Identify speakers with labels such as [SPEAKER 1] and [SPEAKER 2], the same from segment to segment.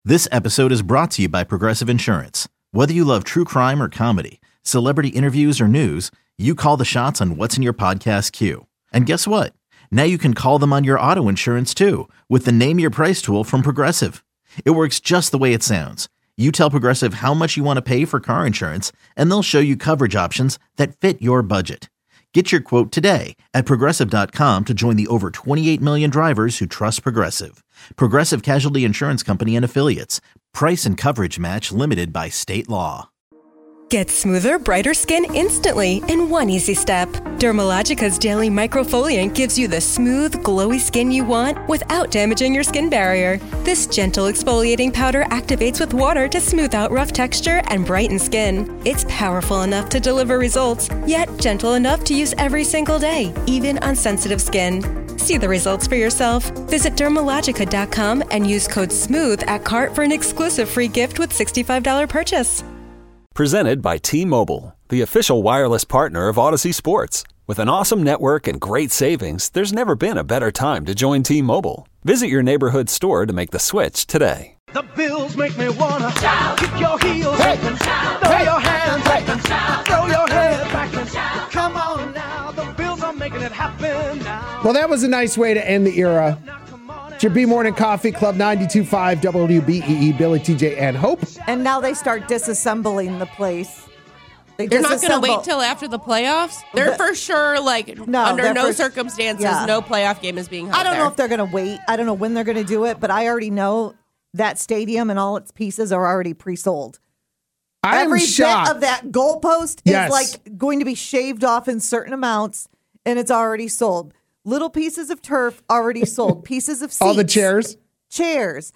[SPEAKER 1] This episode is brought to you by Progressive Insurance. Whether you love true crime or comedy, celebrity interviews or news, you call the shots on what's in your podcast queue. And guess what? Now you can call them on your auto insurance too with the Name Your Price tool from Progressive. It works just the way it sounds. You tell Progressive how much you want to pay for car insurance, and they'll show you coverage options that fit your budget. Get your quote today at Progressive.com to join the over 28 million drivers who trust Progressive. Progressive Casualty Insurance Company and Affiliates. Price and coverage match limited by state law.
[SPEAKER 2] Get smoother, brighter skin instantly in one easy step. Dermalogica's Daily Microfoliant gives you the smooth, glowy skin you want without damaging your skin barrier. This gentle exfoliating powder activates with water to smooth out rough texture and brighten skin. It's powerful enough to deliver results, yet gentle enough to use every single day, even on sensitive skin. See the results for yourself. Visit Dermalogica.com and use code SMOOTH at cart for an exclusive free gift with $65 purchase.
[SPEAKER 3] Presented by T-Mobile, the official wireless partner of Odyssey Sports. With an awesome network and great savings, there's never been a better time to join T-Mobile. Visit your neighborhood store to make the switch today.
[SPEAKER 4] The Bills make me wanna shout. Kick your heels back and shout. Throw your hands back and shout. Throw your head back and shout. Come on now, the Bills are making it happen now.
[SPEAKER 5] Well, that was a nice way to end the era. It's your B-Morning Coffee Club, 92.5 WBEE, Billy, TJ, and Hope.
[SPEAKER 6] And now they start disassembling the place.
[SPEAKER 7] They're not going to wait till after the playoffs? They're for sure, under no circumstances, no playoff game is being held
[SPEAKER 6] I don't
[SPEAKER 7] there.
[SPEAKER 6] know if they're going to wait. I don't know when they're going to do it, but I already know that stadium and all its pieces are already pre-sold. Every bit of that goalpost is going to be shaved off in certain amounts, and it's already sold. Little pieces of turf already sold. Pieces of seats.
[SPEAKER 5] All the chairs?
[SPEAKER 6] Chairs.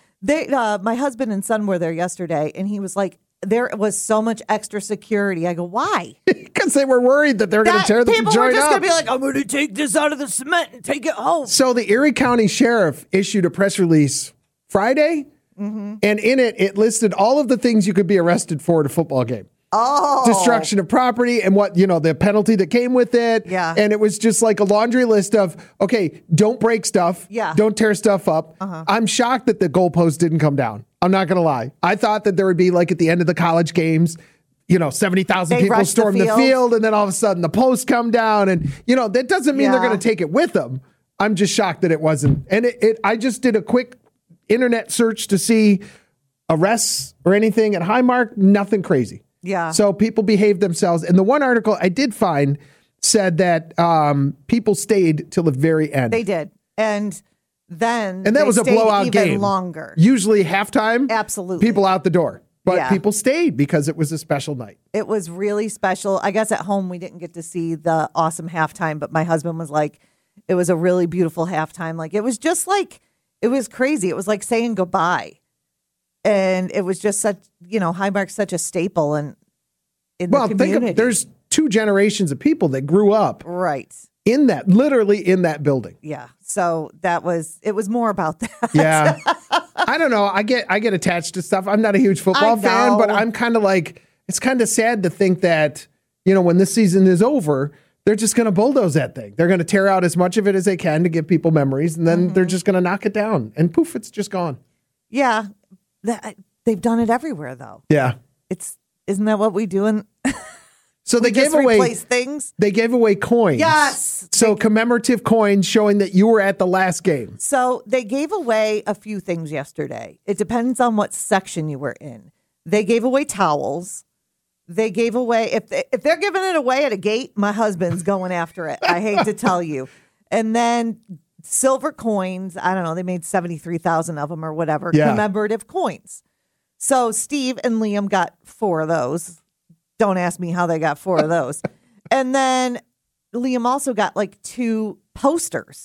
[SPEAKER 6] My husband and son were there yesterday, and he was like, there was so much extra security. I go, why?
[SPEAKER 5] Because they were worried that they're going to tear the joint up.
[SPEAKER 6] People were just going to be like, I'm going to take this out of the cement and take it home.
[SPEAKER 5] So the Erie County Sheriff issued a press release Friday, and in it listed all of the things you could be arrested for at a football game.
[SPEAKER 6] Oh.
[SPEAKER 5] Destruction of property and the penalty that came with it.
[SPEAKER 6] Yeah.
[SPEAKER 5] And it was just like a laundry list of, okay, don't break stuff.
[SPEAKER 6] Yeah.
[SPEAKER 5] Don't tear stuff up. I'm shocked that the goalpost didn't come down. I'm not going to lie. I thought that there would be like at the end of the college games, 70,000 people storm the field and then all of a sudden the posts come down and, that doesn't mean they're going to take it with them. I'm just shocked that it wasn't. And I just did a quick internet search to see arrests or anything at Highmark. Nothing crazy.
[SPEAKER 6] Yeah.
[SPEAKER 5] So people behaved themselves. And the one article I did find said that people stayed till the very end.
[SPEAKER 6] They did. And then
[SPEAKER 5] that was a blowout
[SPEAKER 6] even
[SPEAKER 5] game.
[SPEAKER 6] Longer.
[SPEAKER 5] Usually halftime.
[SPEAKER 6] Absolutely.
[SPEAKER 5] People out the door. But people stayed because it was a special night. It
[SPEAKER 6] was really special. I guess at home we didn't get to see the awesome halftime, but my husband was like, it was a really beautiful halftime. Like, it was just like, it was crazy. It was like saying goodbye. And it was just such, Highmark's such a staple in the community.
[SPEAKER 5] There's two generations of people that grew up literally in that building.
[SPEAKER 6] Yeah. So it was more about that.
[SPEAKER 5] Yeah. I don't know. I get attached to stuff. I'm not a huge football fan, but I'm kind of like, it's kind of sad to think that, when this season is over, they're just going to bulldoze that thing. They're going to tear out as much of it as they can to give people memories. And then they're just going to knock it down and poof, it's just gone.
[SPEAKER 6] Yeah. They've done it everywhere, though.
[SPEAKER 5] Yeah.
[SPEAKER 6] Isn't that what we do?
[SPEAKER 5] So they gave away
[SPEAKER 6] replace things.
[SPEAKER 5] They gave away coins.
[SPEAKER 6] Yes.
[SPEAKER 5] So commemorative coins showing that you were at the last game.
[SPEAKER 6] So they gave away a few things yesterday. It depends on what section you were in. They gave away towels. They gave away if they're giving it away at a gate, my husband's going after it. I hate to tell you. And then silver coins, I don't know, they made 73,000 of them or whatever, commemorative coins. So Steve and Liam got 4 of those. Don't ask me how they got 4 of those. And then Liam also got 2 posters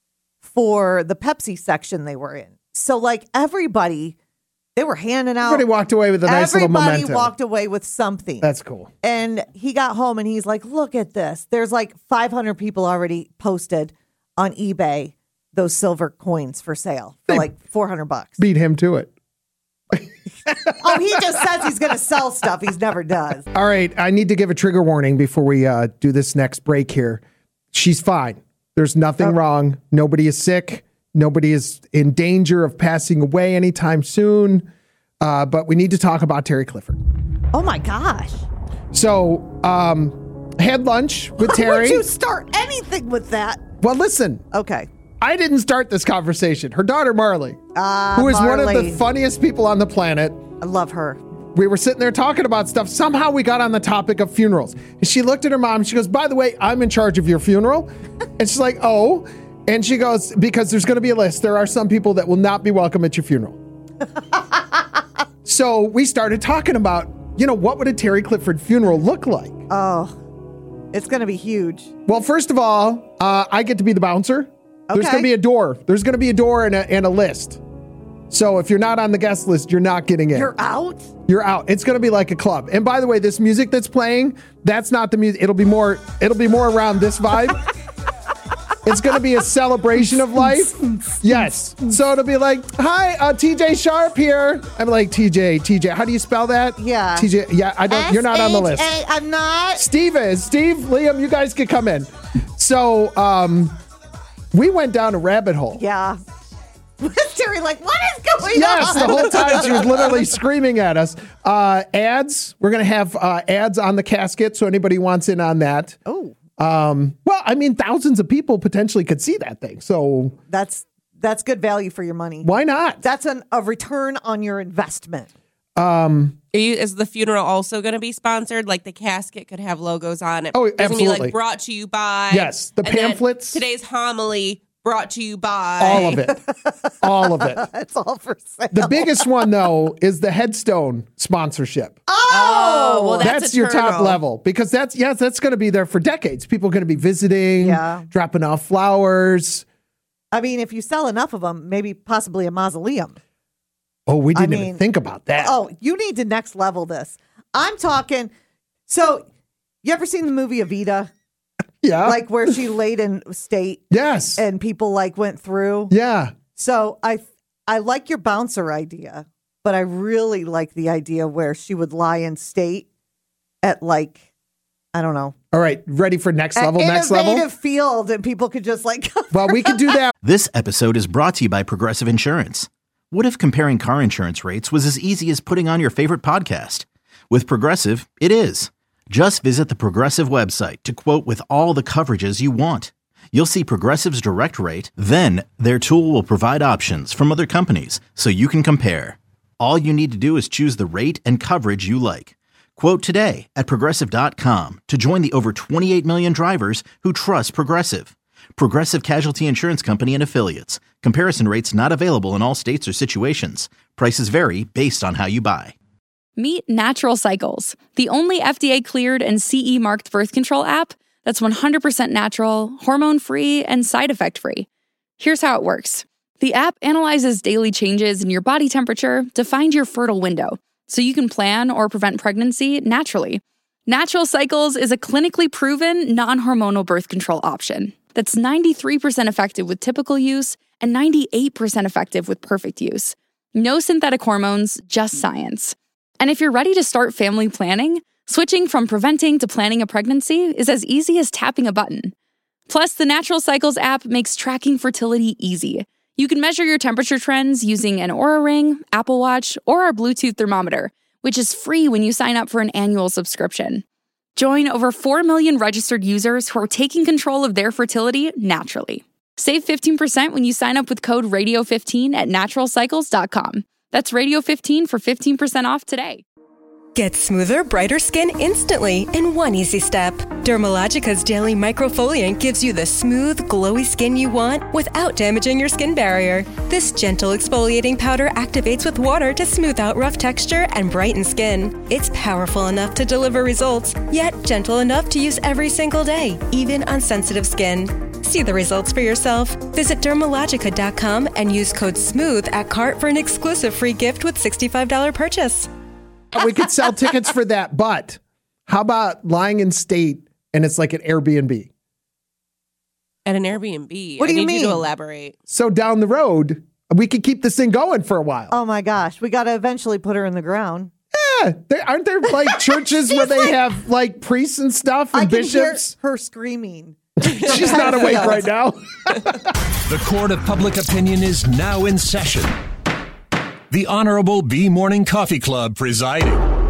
[SPEAKER 6] for the Pepsi section they were in. So everybody, they were handing out.
[SPEAKER 5] Everybody walked away with a nice little memento.
[SPEAKER 6] Everybody walked away with something.
[SPEAKER 5] That's cool.
[SPEAKER 6] And he got home and he's like, look at this. There's 500 people already posted on eBay those silver coins for sale for $400.
[SPEAKER 5] Beat him to it.
[SPEAKER 6] Oh, he just says he's going to sell stuff. He never does.
[SPEAKER 5] All right. I need to give a trigger warning before we do this next break here. She's fine. There's nothing wrong. Nobody is sick. Nobody is in danger of passing away anytime soon. but we need to talk about Terry Clifford.
[SPEAKER 6] Oh my gosh.
[SPEAKER 5] So, had lunch with Terry.
[SPEAKER 6] Why would you start anything with that?
[SPEAKER 5] Well, listen.
[SPEAKER 6] Okay.
[SPEAKER 5] I didn't start this conversation. Her daughter, Marley, who is one of the funniest people on the planet.
[SPEAKER 6] I love her.
[SPEAKER 5] We were sitting there talking about stuff. Somehow we got on the topic of funerals. And she looked at her mom. She goes, by the way, I'm in charge of your funeral. And she's like, oh. And she goes, because there's going to be a list. There are some people that will not be welcome at your funeral. So we started talking about, what would a Terry Clifford funeral look like?
[SPEAKER 6] Oh, it's going to be huge.
[SPEAKER 5] Well, first of all, I get to be the bouncer. Okay. There's going to be a door. There's going to be a door and a list. So if you're not on the guest list, you're not getting in.
[SPEAKER 6] You're out?
[SPEAKER 5] You're out. It's going to be like a club. And by the way, this music that's playing, that's not the music. It'll be more around this vibe. It's going to be a celebration of life. Yes. So it'll be like, hi, TJ Sharp here. I'm like, TJ, how do you spell that?
[SPEAKER 6] Yeah.
[SPEAKER 5] TJ, yeah, I don't, you're not on the list.
[SPEAKER 6] I'm not.
[SPEAKER 5] Steve, Liam, you guys can come in. So we went down a rabbit hole.
[SPEAKER 6] Yeah. Terry, like, what is going on?
[SPEAKER 5] Yes, the whole time she was literally screaming at us. Ads. We're going to have ads on the casket, so anybody wants in on that.
[SPEAKER 6] Oh.
[SPEAKER 5] Well, I mean, thousands of people potentially could see that thing. So
[SPEAKER 6] that's good value for your money.
[SPEAKER 5] Why not?
[SPEAKER 6] That's a return on your investment.
[SPEAKER 7] Is the funeral also going to be sponsored? Like the casket could have logos on it.
[SPEAKER 5] Oh,
[SPEAKER 7] It's
[SPEAKER 5] absolutely.
[SPEAKER 7] gonna be like brought to you by.
[SPEAKER 5] Yes, the pamphlets.
[SPEAKER 7] Today's homily brought to you by.
[SPEAKER 5] All of it. All of it.
[SPEAKER 6] It's all for sale.
[SPEAKER 5] The biggest one, though, is the headstone sponsorship.
[SPEAKER 6] Oh,
[SPEAKER 7] well,
[SPEAKER 5] that's your top level, because that's going to be there for decades. People are going to be visiting, dropping off flowers.
[SPEAKER 6] I mean, if you sell enough of them, maybe possibly a mausoleum.
[SPEAKER 5] Oh, we didn't even think about that.
[SPEAKER 6] Oh, you need to next level this. I'm talking. So, you ever seen the movie Evita?
[SPEAKER 5] Yeah.
[SPEAKER 6] Like where she laid in state.
[SPEAKER 5] Yes.
[SPEAKER 6] And people like went through.
[SPEAKER 5] Yeah.
[SPEAKER 6] So I like your bouncer idea, but I really like the idea where she would lie in state at like, I don't know.
[SPEAKER 5] All right. Ready for next level? Next level?
[SPEAKER 6] Innovative field, and people could just like.
[SPEAKER 5] Well, we could do that.
[SPEAKER 1] This episode is brought to you by Progressive Insurance. What if comparing car insurance rates was as easy as putting on your favorite podcast? With Progressive, it is. Just visit the Progressive website to quote with all the coverages you want. You'll see Progressive's direct rate, then their tool will provide options from other companies so you can compare. All you need to do is choose the rate and coverage you like. Quote today at Progressive.com to join the over 28 million drivers who trust Progressive. Progressive Casualty Insurance Company and Affiliates. Comparison rates not available in all states or situations. Prices vary based on how you buy.
[SPEAKER 8] Meet Natural Cycles, the only FDA-cleared and CE-marked birth control app that's 100% natural, hormone-free, and side effect-free. Here's how it works. The app analyzes daily changes in your body temperature to find your fertile window, so you can plan or prevent pregnancy naturally. Natural Cycles is a clinically proven, non-hormonal birth control option that's 93% effective with typical use and 98% effective with perfect use. No synthetic hormones, just science. And if you're ready to start family planning, switching from preventing to planning a pregnancy is as easy as tapping a button. Plus, the Natural Cycles app makes tracking fertility easy. You can measure your temperature trends using an Oura Ring, Apple Watch, or our Bluetooth thermometer, which is free when you sign up for an annual subscription. Join over 4 million registered users who are taking control of their fertility naturally. Save 15% when you sign up with code RADIO15 at naturalcycles.com. That's Radio15 for 15% off today.
[SPEAKER 2] Get smoother, brighter skin instantly in one easy step. Dermalogica's Daily Microfoliant gives you the smooth, glowy skin you want without damaging your skin barrier. This gentle exfoliating powder activates with water to smooth out rough texture and brighten skin. It's powerful enough to deliver results, yet gentle enough to use every single day, even on sensitive skin. See the results for yourself. Visit Dermalogica.com and use code SMOOTH at cart for an exclusive free gift with $65 purchase.
[SPEAKER 5] We could sell tickets for that, but how about lying in state and it's like an Airbnb?
[SPEAKER 7] At an Airbnb?
[SPEAKER 6] What do you mean?
[SPEAKER 7] I need you to elaborate.
[SPEAKER 5] So down the road, we could keep this thing going for a while.
[SPEAKER 6] Oh my gosh, we got to eventually put her in the ground.
[SPEAKER 5] Yeah, aren't there like churches where they have like priests and stuff and bishops?
[SPEAKER 6] Hear her screaming.
[SPEAKER 5] She's not awake right now.
[SPEAKER 9] The court of public opinion is now in session. The Honorable B Morning Coffee Club presiding.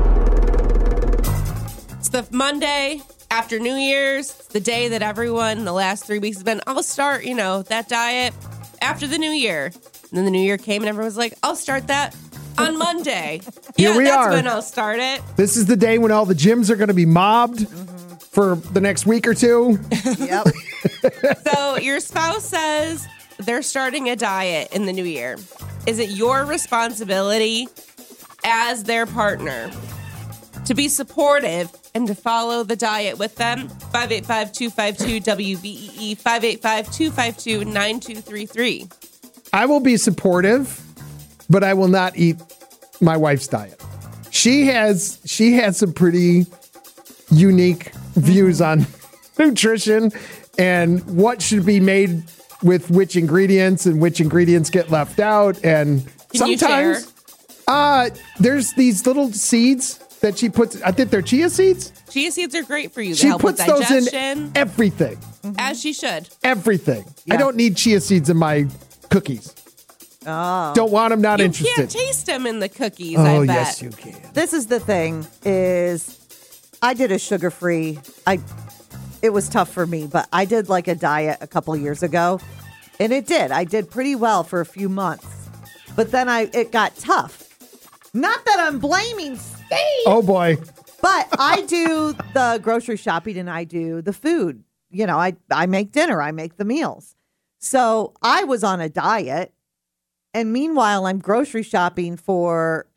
[SPEAKER 7] It's the Monday after New Year's. It's the day that everyone in the last 3 weeks has been, I'll start, that diet after the new year. And then the new year came and everyone was like, I'll start that on Monday.
[SPEAKER 5] Here we are.
[SPEAKER 7] That's when I'll start it.
[SPEAKER 5] This is the day when all the gyms are going to be mobbed for the next week or two.
[SPEAKER 6] Yep.
[SPEAKER 7] So your spouse says they're starting a diet in the new year. Is it your responsibility as their partner to be supportive and to follow the diet with them? 585-252-WBEE, 585-252-9233.
[SPEAKER 5] I will be supportive, but I will not eat my wife's diet. She has some pretty unique views on nutrition and what should be made with which ingredients and which ingredients get left out. And sometimes there's these little seeds that she puts. I think they're chia seeds.
[SPEAKER 7] Chia seeds are great for you. They
[SPEAKER 5] she
[SPEAKER 7] help
[SPEAKER 5] puts
[SPEAKER 7] with
[SPEAKER 5] those
[SPEAKER 7] digestion,
[SPEAKER 5] in everything.
[SPEAKER 7] as she should.
[SPEAKER 5] Everything.
[SPEAKER 6] Yeah.
[SPEAKER 5] I don't need chia seeds in my cookies.
[SPEAKER 6] Oh.
[SPEAKER 5] Don't want them, not
[SPEAKER 7] You
[SPEAKER 5] interested.
[SPEAKER 7] can't taste them in the cookies,
[SPEAKER 5] Oh,
[SPEAKER 7] I bet.
[SPEAKER 5] yes, you can.
[SPEAKER 6] This is the thing is I did a sugar-free. It was tough for me, but I did like a diet a couple of years ago, and I did pretty well for a few months. But then it got tough. Not that I'm blaming Steve.
[SPEAKER 5] Oh, boy.
[SPEAKER 6] But I do the grocery shopping and I do the food. I make dinner. I make the meals. So I was on a diet. And meanwhile, I'm grocery shopping for,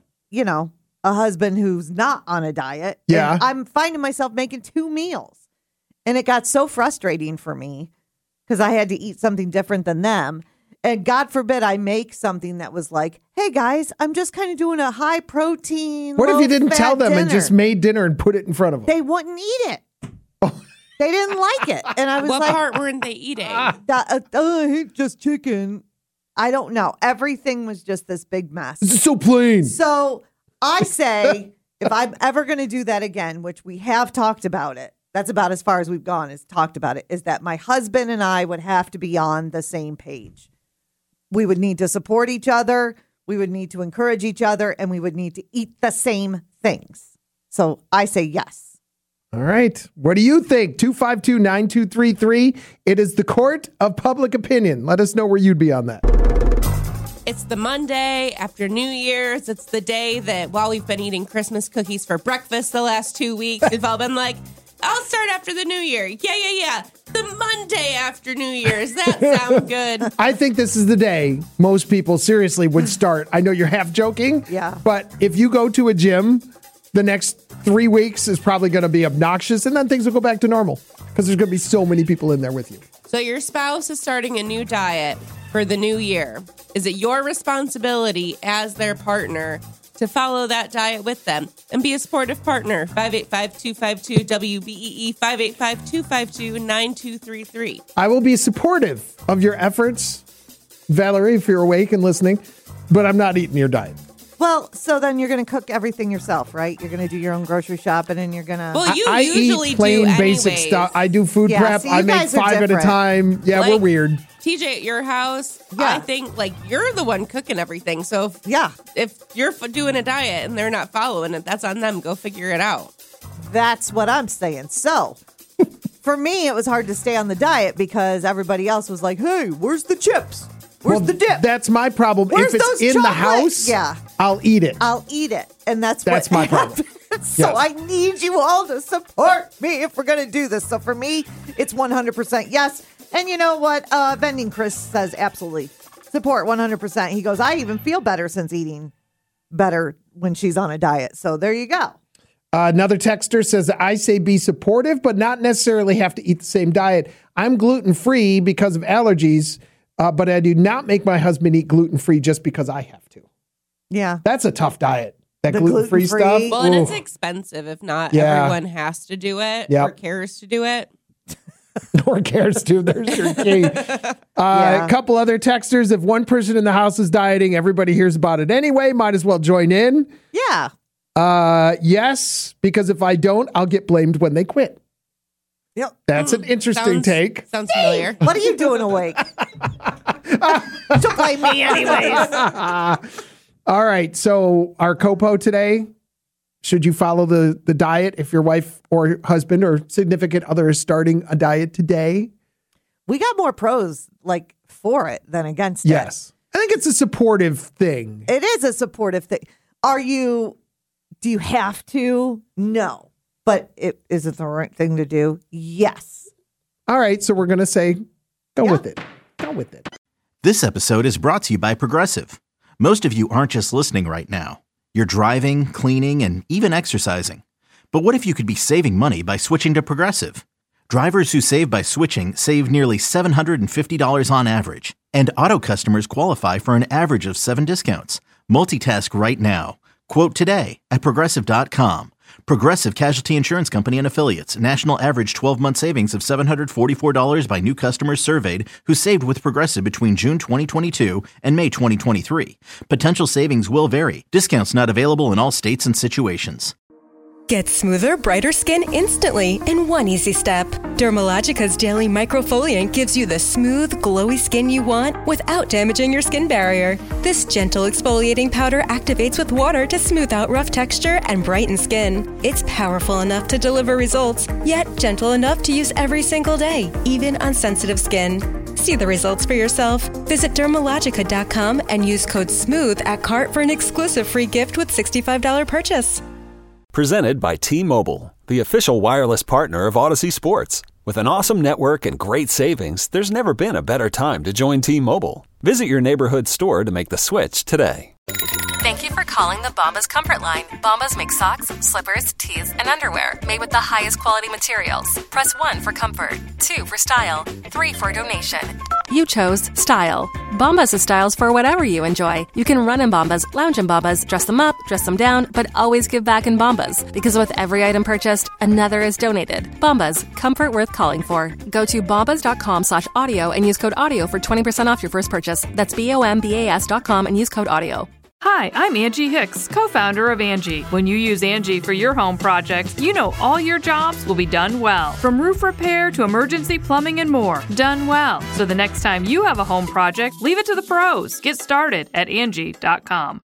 [SPEAKER 6] a husband who's not on a diet.
[SPEAKER 5] Yeah.
[SPEAKER 6] And I'm finding myself making 2 meals. And it got so frustrating for me because I had to eat something different than them. And God forbid I make something that was like, hey, guys, I'm just kind of doing a high protein.
[SPEAKER 5] What if you didn't tell them
[SPEAKER 6] dinner?
[SPEAKER 5] and just made dinner and put it in front of them?
[SPEAKER 6] They wouldn't eat it. They didn't like it. And I was
[SPEAKER 7] What
[SPEAKER 6] like,
[SPEAKER 7] part weren't they eating?
[SPEAKER 6] I hate just chicken. I don't know. Everything was just this big mess.
[SPEAKER 5] This is so plain.
[SPEAKER 6] So I say, if I'm ever going to do that again, which we have talked about it, that's about as far as we've gone, is talked about it, is that my husband and I would have to be on the same page. We would need to support each other. We would need to encourage each other, and we would need to eat the same things. So I say yes.
[SPEAKER 5] All right. What do you think? 252-9233. It is the court of public opinion. Let us know where you'd be on that.
[SPEAKER 7] It's the Monday after New Year's. It's the day that while we've been eating Christmas cookies for breakfast the last 2 weeks, we've all been like, I'll start after the New Year. Yeah. The Monday after New Year's. That sounds good.
[SPEAKER 5] I think this is the day most people seriously would start. I know you're half joking.
[SPEAKER 6] Yeah.
[SPEAKER 5] But if you go to a gym, the next 3 weeks is probably going to be obnoxious, and then things will go back to normal because there's going to be so many people in there with you.
[SPEAKER 7] So your spouse is starting a new diet for the new year. Is it your responsibility as their partner to follow that diet with them and be a supportive partner? 585-252-WBEE, 585-252-9233.
[SPEAKER 5] I will be supportive of your efforts, Valerie, if you're awake and listening, but I'm not eating your diet.
[SPEAKER 6] Well, so then you're going to cook everything yourself, right? You're going to do your own grocery shopping and you're going to...
[SPEAKER 7] Well, you
[SPEAKER 5] I
[SPEAKER 7] usually
[SPEAKER 5] eat plain
[SPEAKER 7] do
[SPEAKER 5] basic
[SPEAKER 7] anyways.
[SPEAKER 5] stuff. I do food prep.
[SPEAKER 6] see,
[SPEAKER 5] I
[SPEAKER 6] you
[SPEAKER 5] make
[SPEAKER 6] guys are
[SPEAKER 5] 5 at a
[SPEAKER 6] different.
[SPEAKER 5] time. Yeah, we're weird.
[SPEAKER 7] TJ, at your house,
[SPEAKER 6] Yeah.
[SPEAKER 7] I think you're the one cooking everything. So if you're doing a diet and they're not following it, that's on them. Go figure it out.
[SPEAKER 6] That's what I'm saying. So for me, it was hard to stay on the diet because everybody else was like, hey, where's the chips? Where's the dip?
[SPEAKER 5] That's my problem.
[SPEAKER 6] Where's
[SPEAKER 5] if it's
[SPEAKER 6] those
[SPEAKER 5] in the
[SPEAKER 6] chocolates?
[SPEAKER 5] house,
[SPEAKER 6] Yeah.
[SPEAKER 5] I'll eat it.
[SPEAKER 6] I'll eat it. And that's
[SPEAKER 5] That's
[SPEAKER 6] what
[SPEAKER 5] my problem.
[SPEAKER 6] happens. So
[SPEAKER 5] Yes.
[SPEAKER 6] I need you all to support me if we're going to do this. So for me, it's 100% yes. And you know what? Vending Chris says absolutely. Support 100%. He goes, I even feel better since eating better when she's on a diet. So there you go.
[SPEAKER 5] Another texter says, I say be supportive, but not necessarily have to eat the same diet. I'm gluten-free because of allergies, but I do not make my husband eat gluten-free just because I have to.
[SPEAKER 6] Yeah.
[SPEAKER 5] That's a tough diet. That
[SPEAKER 6] The
[SPEAKER 5] gluten-free
[SPEAKER 6] gluten-free.
[SPEAKER 5] stuff.
[SPEAKER 7] Well, and it's
[SPEAKER 5] Ooh.
[SPEAKER 7] expensive if not
[SPEAKER 5] Yeah.
[SPEAKER 7] everyone has to do it
[SPEAKER 5] Yep.
[SPEAKER 7] or cares to do it.
[SPEAKER 5] Or cares to. There's your key. A couple other texters. If one person in the house is dieting, everybody hears about it anyway. Might as well join in.
[SPEAKER 6] Yeah.
[SPEAKER 5] Yes, because if I don't, I'll get blamed when they quit.
[SPEAKER 6] Yep.
[SPEAKER 5] That's an interesting take.
[SPEAKER 7] Sounds familiar.
[SPEAKER 6] What are you doing awake? Don't blame me anyways.
[SPEAKER 5] All right. So our COPO today, should you follow the diet if your wife or husband or significant other is starting a diet today?
[SPEAKER 6] We got more pros for it than against it.
[SPEAKER 5] Yes. I think it's a supportive thing.
[SPEAKER 6] It is a supportive thing. Do you have to? No. But is it the right thing to do? Yes.
[SPEAKER 5] All right. So we're going to say, go with it. Go with it.
[SPEAKER 1] This episode is brought to you by Progressive. Most of you aren't just listening right now. You're driving, cleaning, and even exercising. But what if you could be saving money by switching to Progressive? Drivers who save by switching save nearly $750 on average. And auto customers qualify for an average of 7 discounts. Multitask right now. Quote today at Progressive.com. Progressive Casualty Insurance Company and Affiliates. National average 12-month savings of $744 by new customers surveyed who saved with Progressive between June 2022 and May 2023. Potential savings will vary. Discounts not available in all states and situations.
[SPEAKER 2] Get smoother, brighter skin instantly in one easy step. Dermalogica's Daily Microfoliant gives you the smooth, glowy skin you want without damaging your skin barrier. This gentle exfoliating powder activates with water to smooth out rough texture and brighten skin. It's powerful enough to deliver results, yet gentle enough to use every single day, even on sensitive skin. See the results for yourself. Visit Dermalogica.com and use code SMOOTH at cart for an exclusive free gift with $65 purchase.
[SPEAKER 3] Presented by T-Mobile, the official wireless partner of Odyssey Sports. With an awesome network and great savings, there's never been a better time to join T-Mobile. Visit your neighborhood store to make the switch today.
[SPEAKER 10] Thank you for calling the Bombas Comfort Line. Bombas make socks, slippers, tees, and underwear made with the highest quality materials. Press 1 for comfort, 2 for style, 3 for donation. You chose style. Bombas has styles for whatever you enjoy. You can run in Bombas, lounge in Bombas, dress them up, dress them down, but always give back in Bombas. Because with every item purchased, another is donated. Bombas, comfort worth calling for. Go to bombas.com/audio and use code AUDIO for 20% off your first purchase. That's BOMBAS.com and use code AUDIO.
[SPEAKER 11] Hi, I'm Angie Hicks, co-founder of Angie. When you use Angie for your home projects, you know all your jobs will be done well. From roof repair to emergency plumbing and more, done well. So the next time you have a home project, leave it to the pros. Get started at Angie.com.